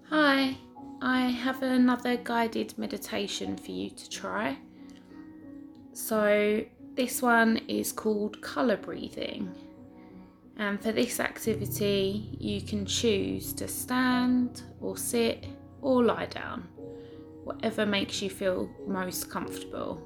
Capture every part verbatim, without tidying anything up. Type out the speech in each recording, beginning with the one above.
Hi, I have another guided meditation for you to try. So, this one is called colour breathing. And for this activity, you can choose to stand or sit or lie down, whatever makes you feel most comfortable.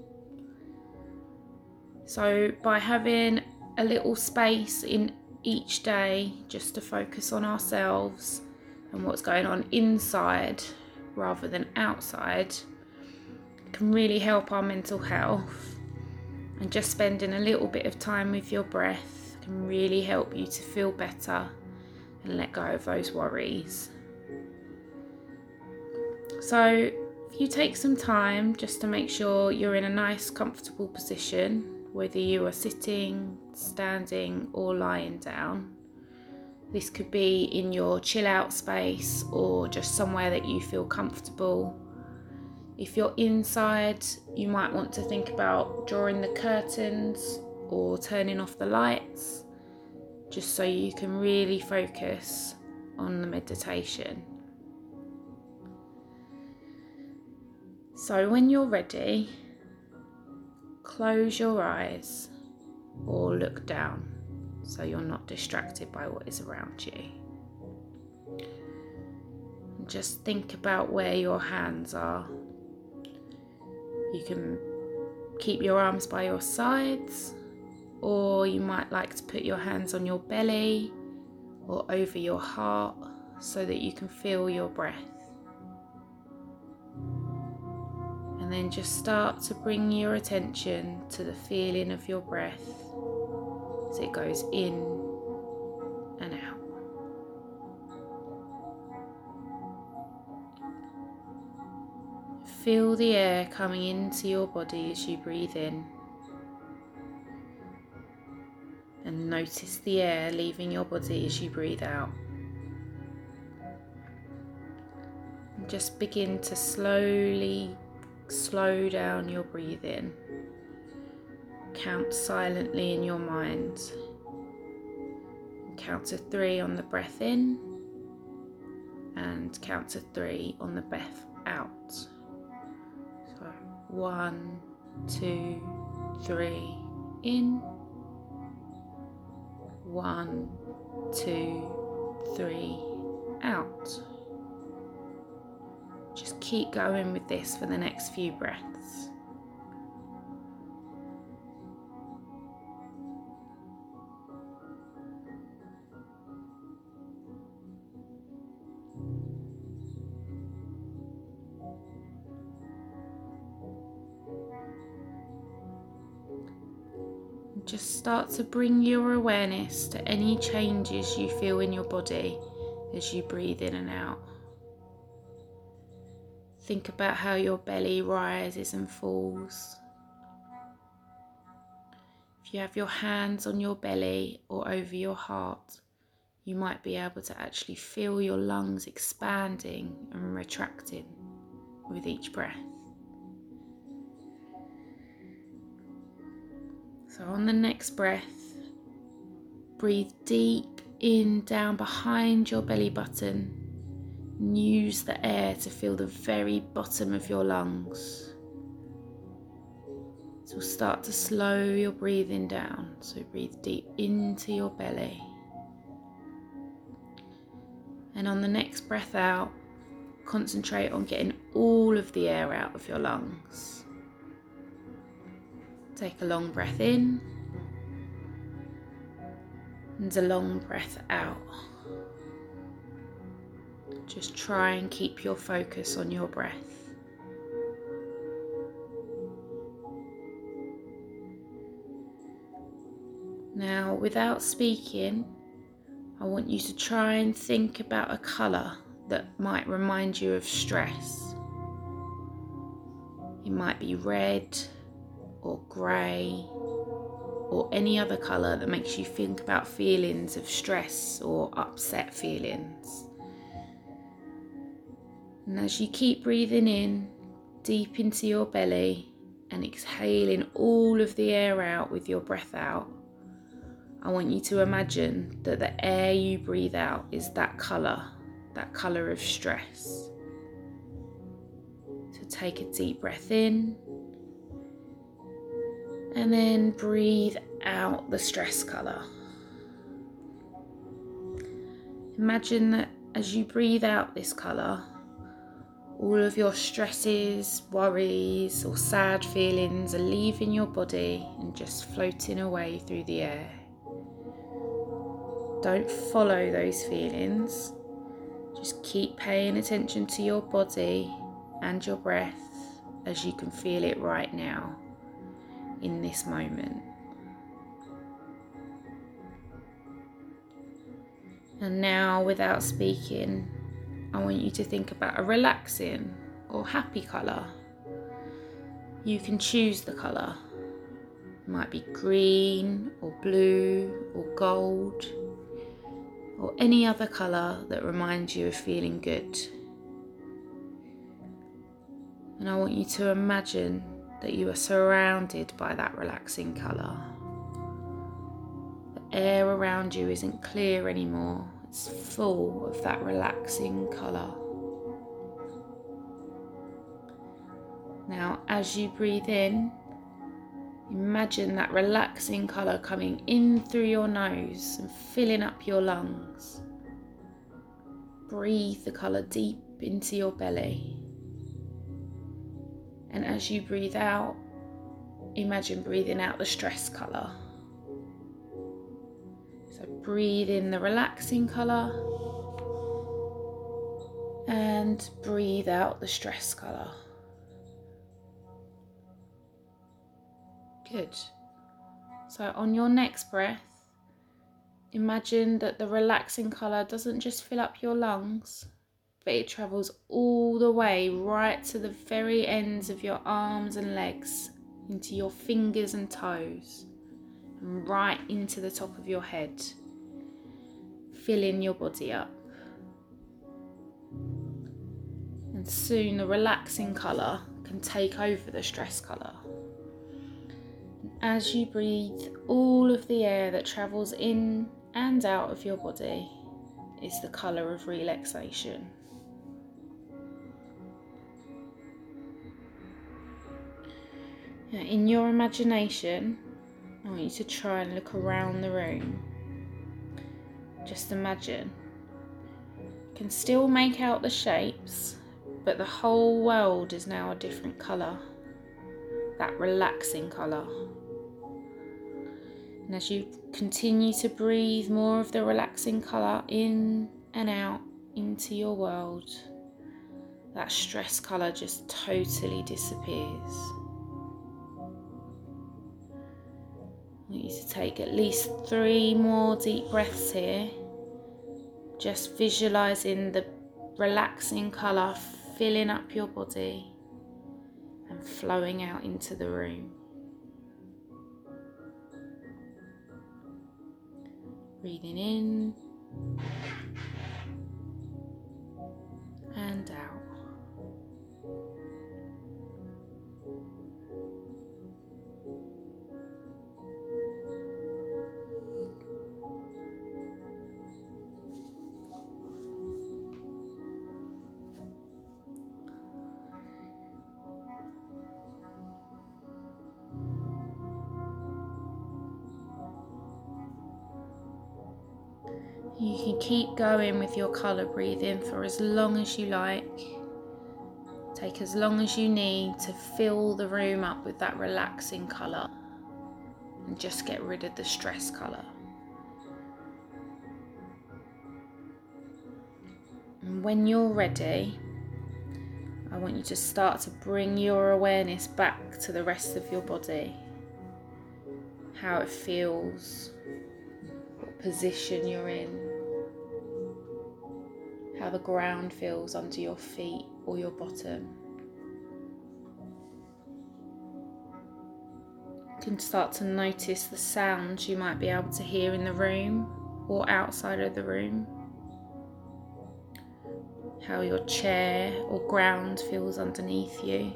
So, by having a little space in each day just to focus on ourselves and what's going on inside rather than outside, can really help our mental health. And just spending a little bit of time with your breath can really help you to feel better and let go of those worries. So if you take some time just to make sure you're in a nice comfortable position, whether you are sitting, standing or lying down. This could be in your chill out space or just somewhere that you feel comfortable. If you're inside, you might want to think about drawing the curtains or turning off the lights, just so you can really focus on the meditation. So when you're ready, close your eyes or look down so you're not distracted by what is around you. And just think about where your hands are. You can keep your arms by your sides, or you might like to put your hands on your belly or over your heart so that you can feel your breath. And then just start to bring your attention to the feeling of your breath as it goes in and out. Feel the air coming into your body as you breathe in, and notice the air leaving your body as you breathe out. And just begin to slowly slow down your breathing. Count silently in your mind. Count to three on the breath in and count to three on the breath out. So one, two, three in. One, two, three out. Just keep going with this for the next few breaths. Just start to bring your awareness to any changes you feel in your body as you breathe in and out. Think about how your belly rises and falls. If you have your hands on your belly or over your heart, you might be able to actually feel your lungs expanding and retracting with each breath. So on the next breath, breathe deep in down behind your belly button and use the air to feel the very bottom of your lungs. So we'll start to slow your breathing down. So breathe deep into your belly. And on the next breath out, concentrate on getting all of the air out of your lungs. Take a long breath in and a long breath out. Just try and keep your focus on your breath. Now, without speaking, I want you to try and think about a colour that might remind you of stress. It might be red or grey or any other colour that makes you think about feelings of stress or upset feelings. And as you keep breathing in deep into your belly and exhaling all of the air out with your breath out, I want you to imagine that the air you breathe out is that colour that colour of stress. So take a deep breath in and then breathe out the stress colour. Imagine that as you breathe out this colour, all of your stresses, worries or sad feelings are leaving your body and just floating away through the air. Don't follow those feelings. Just keep paying attention to your body and your breath as you can feel it right now in this moment. And now, without speaking, I want you to think about a relaxing or happy colour. You can choose the colour. It might be green or blue or gold or any other colour that reminds you of feeling good. And I want you to imagine that you are surrounded by that relaxing colour. The air around you isn't clear anymore. It's full of that relaxing colour. Now, as you breathe in, imagine that relaxing colour coming in through your nose and filling up your lungs. Breathe the colour deep into your belly. And as you breathe out, imagine breathing out the stress colour. So breathe in the relaxing colour and breathe out the stress colour. Good. So on your next breath, imagine that the relaxing colour doesn't just fill up your lungs, but it travels all the way right to the very ends of your arms and legs, into your fingers and toes, and right into the top of your head, filling your body up. And soon the relaxing colour can take over the stress colour. As you breathe, all of the air that travels in and out of your body is the colour of relaxation. Now, in your imagination, I want you to try and look around the room. Just imagine. You can still make out the shapes, but the whole world is now a different colour. That relaxing colour. And as you continue to breathe more of the relaxing colour in and out into your world, that stress colour just totally disappears. I want you to take at least three more deep breaths here, just visualising the relaxing colour filling up your body and flowing out into the room. Breathing in and out. You can keep going with your colour breathing for as long as you like. Take as long as you need to fill the room up with that relaxing colour and just get rid of the stress colour. And when you're ready, I want you to start to bring your awareness back to the rest of your body. How it feels, what position you're in, how the ground feels under your feet or your bottom. You can start to notice the sounds you might be able to hear in the room or outside of the room. How your chair or ground feels underneath you.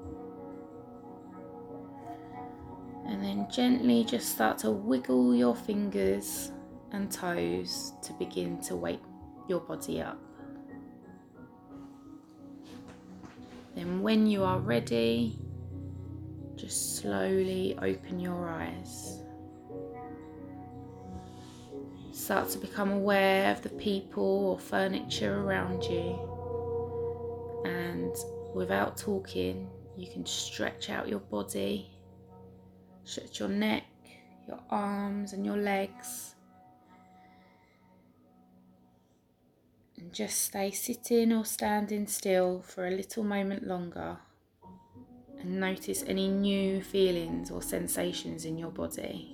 And then gently just start to wiggle your fingers and toes to begin to wake your body up. Then when you are ready, just slowly open your eyes. Start to become aware of the people or furniture around you, and without talking, you can stretch out your body, stretch your neck, your arms and your legs, and just stay sitting or standing still for a little moment longer, and notice any new feelings or sensations in your body.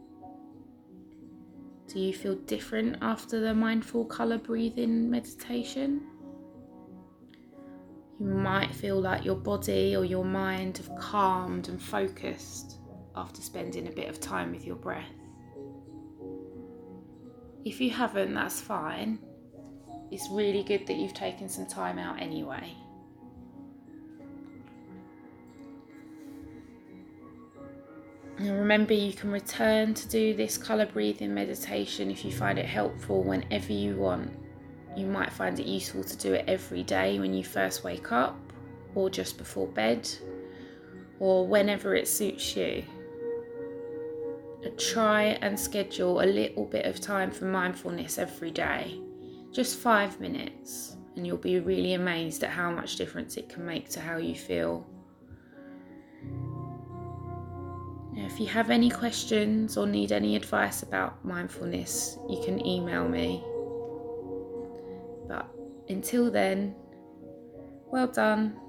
Do you feel different after the mindful colour breathing meditation? You might feel like your body or your mind have calmed and focused after spending a bit of time with your breath. If you haven't, that's fine. It's really good that you've taken some time out anyway. And remember, you can return to do this colour breathing meditation if you find it helpful whenever you want. You might find it useful to do it every day when you first wake up, or just before bed, or whenever it suits you. Try and schedule a little bit of time for mindfulness every day, just five minutes, and you'll be really amazed at how much difference it can make to how you feel. Now, if you have any questions or need any advice about mindfulness, you can email me. But until then, well done.